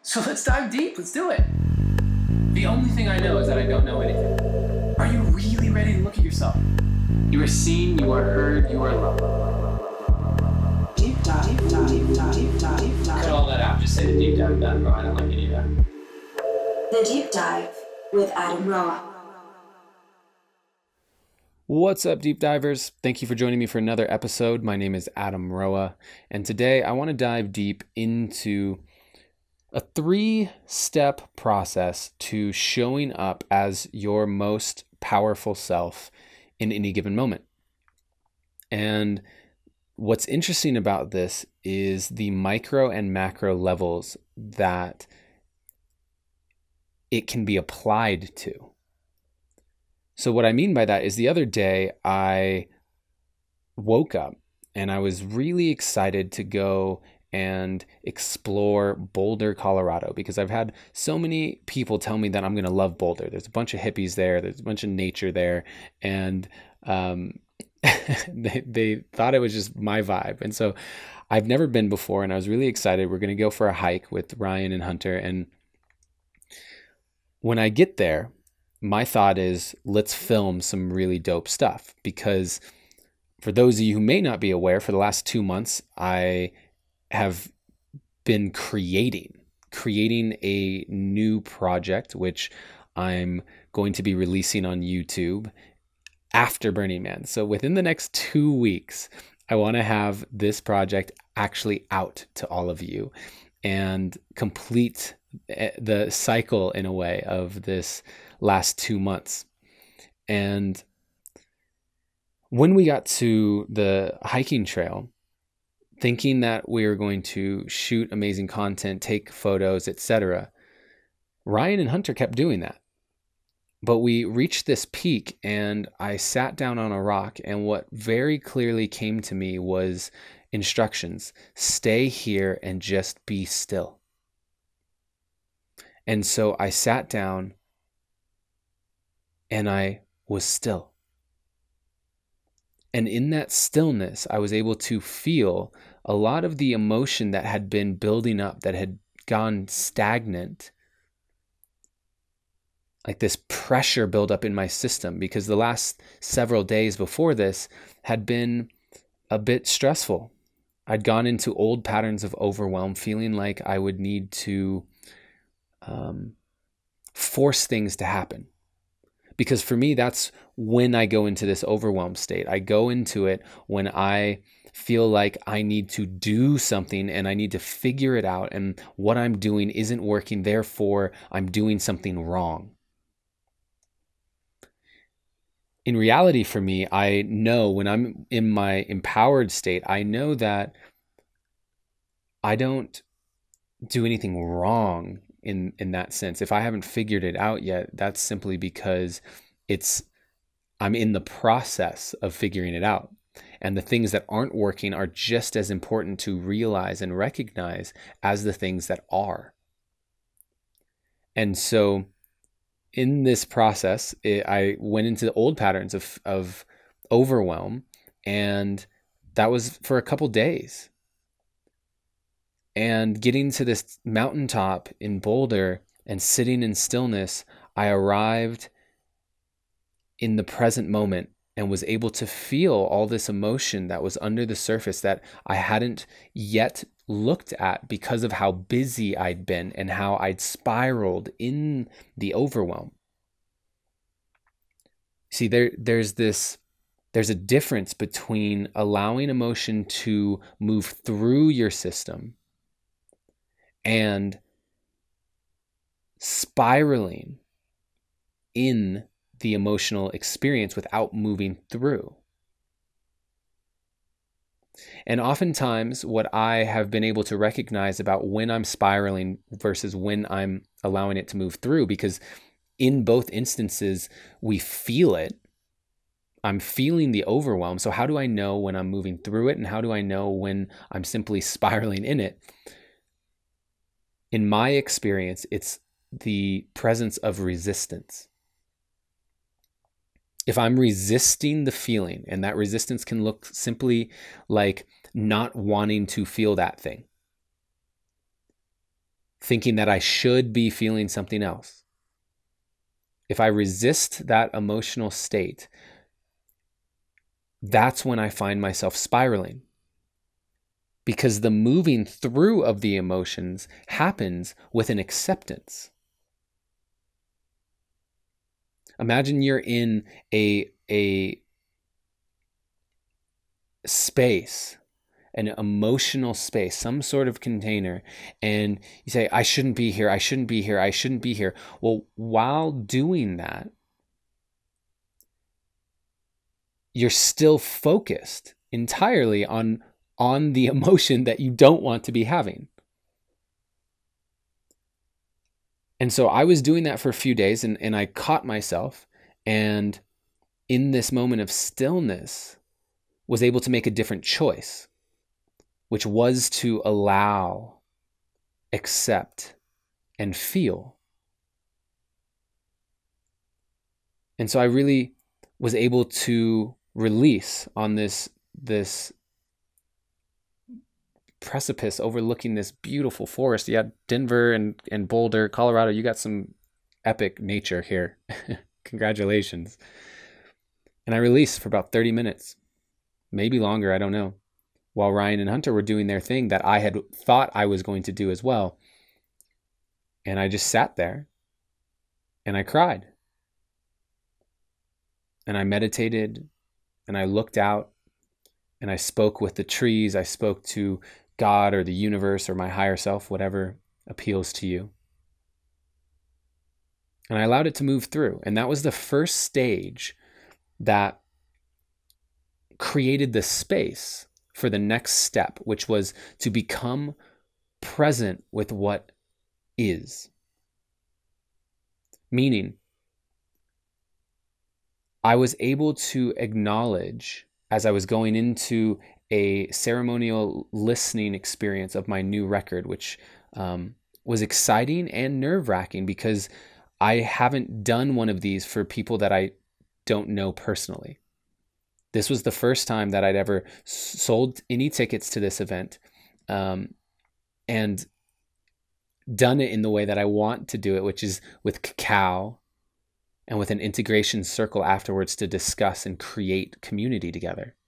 So let's dive deep. Let's do it. The only thing I know is that I don't know anything. Are you really ready to look at yourself? You are seen, you are heard, you are loved. Deep dive, deep dive, deep dive, deep dive, deep dive. Cut all that out. Just say the deep dive done, bro. I don't like any of that. The Deep Dive with Adam Roa. What's up, deep divers? Thank you for joining me for another episode. My name is Adam Roa, and today I want to dive deep into a 3-step process to showing up as your most powerful self in any given moment. And what's interesting about this is the micro and macro levels that it can be applied to. So what I mean by that is the other day I woke up and I was really excited to go and explore Boulder, Colorado, because I've had so many people tell me that I'm going to love Boulder. There's a bunch of hippies there. There's a bunch of nature there. And they thought it was just my vibe. And so I've never been before, and I was really excited. We're going to go for a hike with Ryan and Hunter. And when I get there, my thought is, let's film some really dope stuff. Because for those of you who may not be aware, for the last 2 months, I have been creating a new project, which I'm going to be releasing on YouTube after Burning Man. So within the next 2 weeks, I want to have this project actually out to all of you and complete the cycle in a way of this last 2 months. And when we got to the hiking trail, thinking that we were going to shoot amazing content, take photos, etc., Ryan and Hunter kept doing that. But we reached this peak and I sat down on a rock, and what very clearly came to me was instructions: stay here and just be still. And so I sat down and I was still. And in that stillness, I was able to feel a lot of the emotion that had been building up, that had gone stagnant, like this pressure build up in my system, because the last several days before this had been a bit stressful. I'd gone into old patterns of overwhelm, feeling like I would need to force things to happen. Because for me, that's when I go into this overwhelm state. I go into it when I feel like I need to do something and I need to figure it out, and what I'm doing isn't working, therefore I'm doing something wrong. In reality, for me, I know when I'm in my empowered state, I know that I don't do anything wrong in that sense. If I haven't figured it out yet, that's simply because I'm in the process of figuring it out. And the things that aren't working are just as important to realize and recognize as the things that are. And so in this process, I went into the old patterns of overwhelm, and that was for a couple days. And getting to this mountaintop in Boulder and sitting in stillness, I arrived in the present moment and was able to feel all this emotion that was under the surface that I hadn't yet looked at because of how busy I'd been and how I'd spiraled in the overwhelm. See, there's a difference between allowing emotion to move through your system and spiraling in the emotional experience without moving through. And oftentimes what I have been able to recognize about when I'm spiraling versus when I'm allowing it to move through, because in both instances we feel it. I'm feeling the overwhelm. So how do I know when I'm moving through it, and how do I know when I'm simply spiraling in it? In my experience, it's the presence of resistance. If I'm resisting the feeling, and that resistance can look simply like not wanting to feel that thing, thinking that I should be feeling something else. If I resist that emotional state, that's when I find myself spiraling. Because the moving through of the emotions happens with an acceptance. Imagine you're in a space, an emotional space, some sort of container, and you say, I shouldn't be here, I shouldn't be here, I shouldn't be here. Well, while doing that, you're still focused entirely on the emotion that you don't want to be having. And so I was doing that for a few days, and I caught myself, and in this moment of stillness was able to make a different choice, which was to allow, accept, and feel. And so I really was able to release on this precipice overlooking this beautiful forest. You had Denver and Boulder, Colorado. You got some epic nature here. Congratulations. And I released for about 30 minutes, maybe longer, I don't know, while Ryan and Hunter were doing their thing that I had thought I was going to do as well. And I just sat there and I cried. And I meditated and I looked out and I spoke with the trees. I spoke to God or the universe or my higher self, whatever appeals to you. And I allowed it to move through. And that was the first stage that created the space for the next step, which was to become present with what is. Meaning, I was able to acknowledge as I was going into a ceremonial listening experience of my new record, which was exciting and nerve-wracking because I haven't done one of these for people that I don't know personally. This was the first time that I'd ever sold any tickets to this event and done it in the way that I want to do it, which is with cacao and with an integration circle afterwards to discuss and create community together.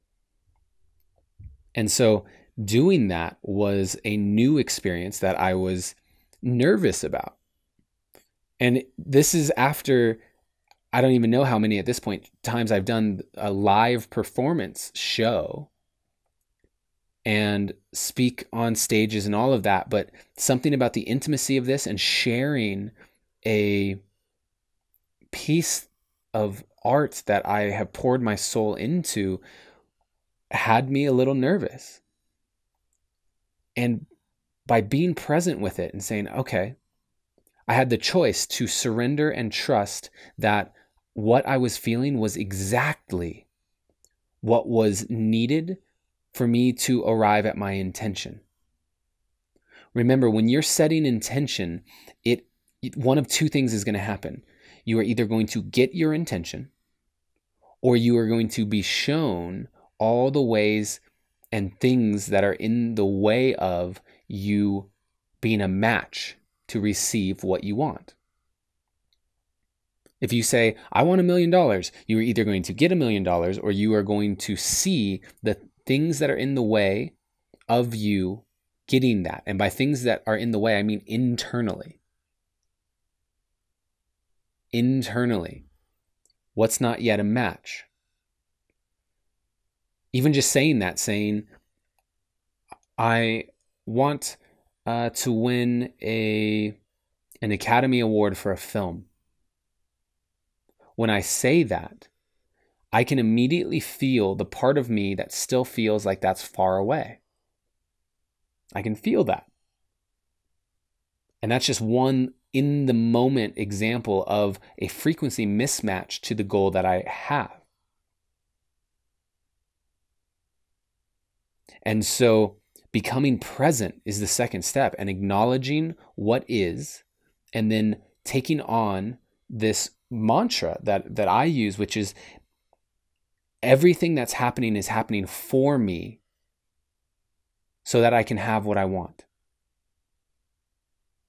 And so doing that was a new experience that I was nervous about. And this is after, I don't even know how many at this point times I've done a live performance show and speak on stages and all of that. But something about the intimacy of this and sharing a piece of art that I have poured my soul into had me a little nervous. And by being present with it and saying, okay, I had the choice to surrender and trust that what I was feeling was exactly what was needed for me to arrive at my intention. Remember, when you're setting intention, one of two things is going to happen. You are either going to get your intention, or you are going to be shown all the ways and things that are in the way of you being a match to receive what you want. If you say, I want $1 million, you are either going to get $1 million or you are going to see the things that are in the way of you getting that. And by things that are in the way, I mean internally. Internally. What's not yet a match? Even just saying that, saying, I want to win an Academy Award for a film. When I say that, I can immediately feel the part of me that still feels like that's far away. I can feel that. And that's just one in the moment example of a frequency mismatch to the goal that I have. And so becoming present is the second step, and acknowledging what is, and then taking on this mantra that I use, which is everything that's happening is happening for me so that I can have what I want.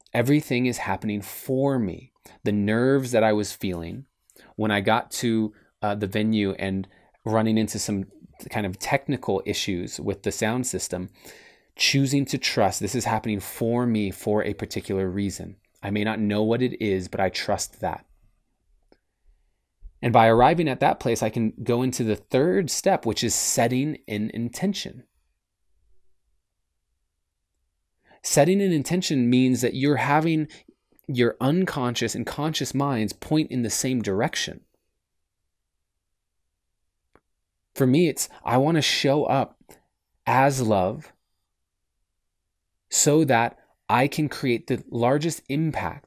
Everything is happening for me. The nerves that I was feeling when I got to the venue and running into some kind of technical issues with the sound system, choosing to trust this is happening for me for a particular reason. I may not know what it is, but I trust that. And by arriving at that place, I can go into the third step, which is setting an intention. Setting an intention means that you're having your unconscious and conscious minds point in the same direction. For me, it's I want to show up as love so that I can create the largest impact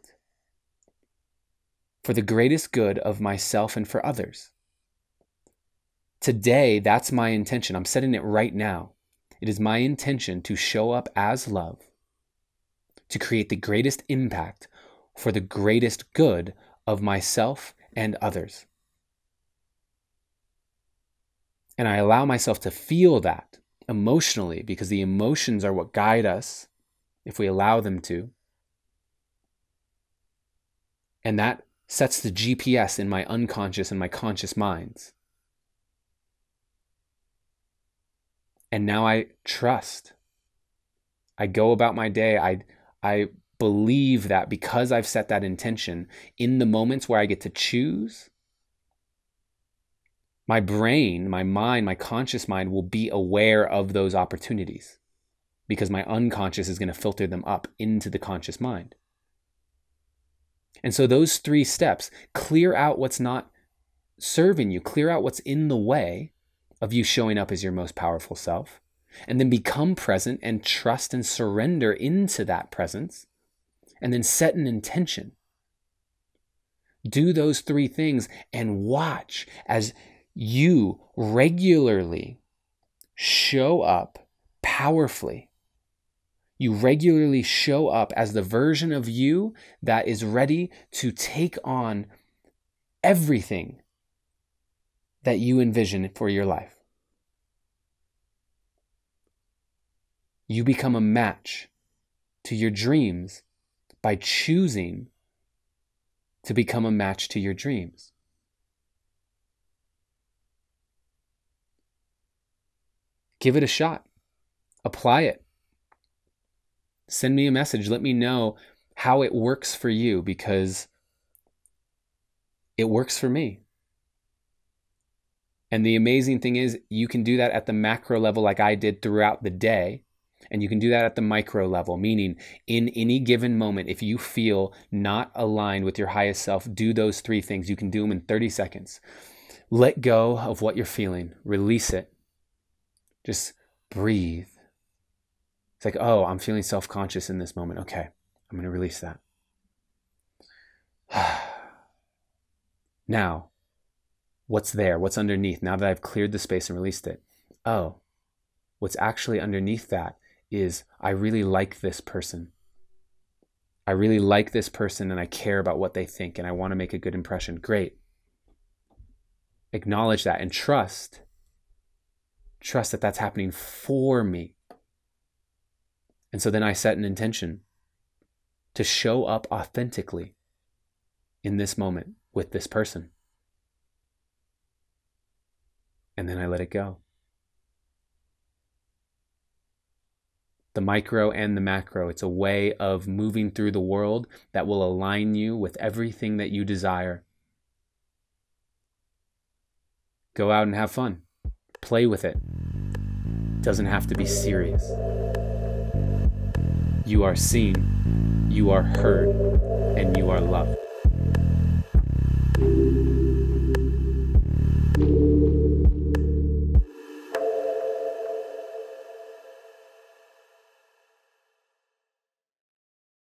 for the greatest good of myself and for others. Today, that's my intention. I'm setting it right now. It is my intention to show up as love, to create the greatest impact for the greatest good of myself and others. And I allow myself to feel that emotionally, because the emotions are what guide us if we allow them to. And that sets the GPS in my unconscious and my conscious minds. And now I trust. I go about my day. I believe that because I've set that intention, in the moments where I get to choose, my brain, my mind, my conscious mind will be aware of those opportunities because my unconscious is going to filter them up into the conscious mind. And so those 3 steps, clear out what's not serving you, clear out what's in the way of you showing up as your most powerful self, and then become present and trust and surrender into that presence, and then set an intention. Do those 3 things and watch as you regularly show up powerfully. You regularly show up as the version of you that is ready to take on everything that you envision for your life. You become a match to your dreams by choosing to become a match to your dreams. Give it a shot. Apply it. Send me a message. Let me know how it works for you, because it works for me. And the amazing thing is you can do that at the macro level like I did throughout the day. And you can do that at the micro level, meaning in any given moment, if you feel not aligned with your highest self, do those 3 things. You can do them in 30 seconds. Let go of what you're feeling. Release it. Just breathe. It's like, oh, I'm feeling self-conscious in this moment. Okay, I'm going to release that. Now, what's there? What's underneath? Now that I've cleared the space and released it. Oh, what's actually underneath that is I really like this person. I really like this person and I care about what they think and I want to make a good impression. Great. Acknowledge that and trust. Trust that that's happening for me. And so then I set an intention to show up authentically in this moment with this person. And then I let it go. The micro and the macro, it's a way of moving through the world that will align you with everything that you desire. Go out and have fun. Play with it. It doesn't have to be serious. You are seen, you are heard, and you are loved.